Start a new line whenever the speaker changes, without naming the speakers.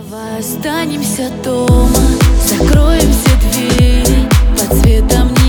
Давай останемся дома, закроем все двери под светом.